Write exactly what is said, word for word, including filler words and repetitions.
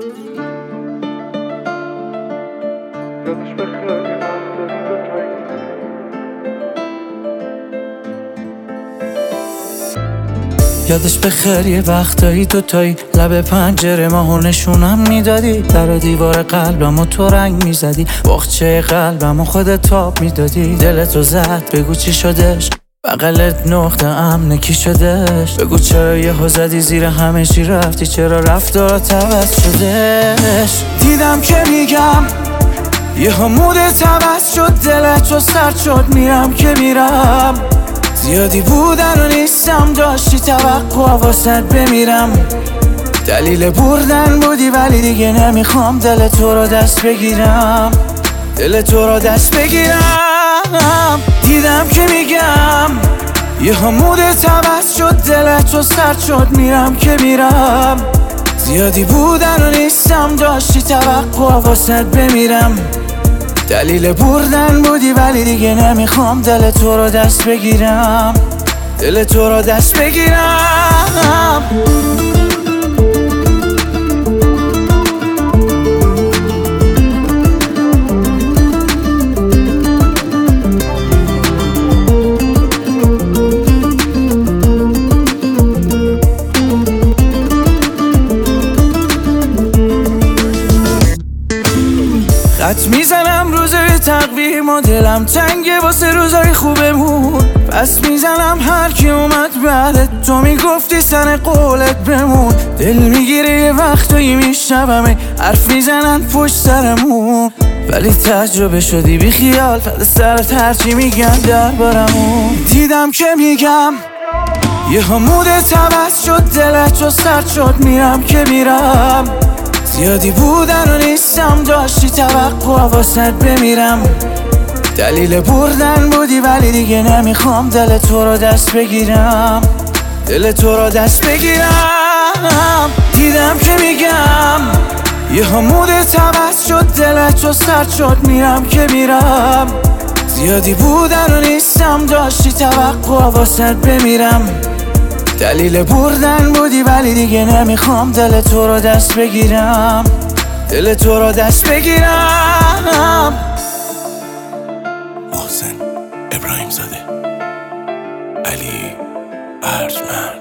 یادش بخیر یه وقتایی تو تایی لب پنجره ماهو نشونم میدادی، در و دیوار قلبمو تو رنگ میزدی، باغچه قلبمو خودت تاب میدادی. دلتو زد بگو چی شدش، بغلت نقطه امن کی شدش، بگو چرا یهو زدی زیر همه چی رفتی، چرا رفتارات عوض شدش. دیدم که میگم یهو مودت عوض شد، دلتو سرد شد، میرم که میرم، زیادی بودن و نیستم، داشتی توقع واسد بمیرم. دلیل بردن بودی ولی دیگه نمیخوام دل تو رو دست بگیرم، دل تو رو دست بگیرم. دیدم که میگم یه مودت عوض شد، دلتو سرد شد، میرم که میرم، زیادی بودن و نیستم، داشتی توقع واسد بمیرم. دلیل بردن بودی ولی دیگه نمیخوام دل تو رو دست بگیرم، دل تو رو دست بگیرم. خط میزنم روزای تقویم و دلم تنگه واسه روزای خوبمون، پس میزنم هر کی اومد بعدت، تو میگفتی سن قولت بمون. دل میگیره یه وقتایی میشنومه حرف میزنن پشت سرمون، ولی تجربه شدی بی خیال فد سرت هرچی میگن دربارمون. دیدم که میگم یه مودت عوض شد، دلتو سرد شد، میرم که میرم، زیادی بودن و نیستم، داشتی توقع واسد بمیرم. دلیل بردن بودی ولی دیگه نمیخوام دل تو رو دست بگیرم، دل تو رو دست بگیرم. دیدم که میگم یه مودت عوض شد، دلتو سرد شد، میرم که میرم، زیادی بودن و نیستم، داشتی توقع واسد بمیرم. دلیل بردن بودی ولی دیگه نمیخوام دل تو رو دست بگیرم، دل تو رو دست بگیرم. محسن ابراهیم زاده، علی ارجمند.